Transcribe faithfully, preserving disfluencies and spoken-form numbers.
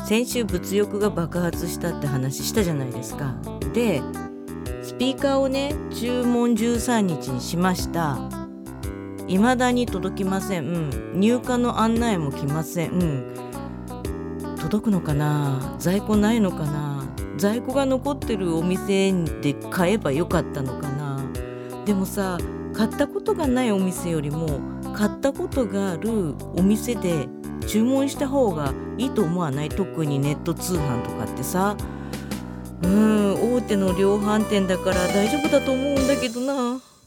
先週物欲が爆発したって話したじゃないですか。でスピーカーをね注文じゅうさんにちにしました。未だに届きません、うん、入荷の案内も来ません、うん、届くのかな、在庫ないのかな、在庫が残ってるお店で買えばよかったのかな。でもさ、買ったことがないお店よりも買ったことがあるお店で注文した方がいいと思わない？特にネット通販とかってさ、うーん大手の量販店だから大丈夫だと思うんだけどな。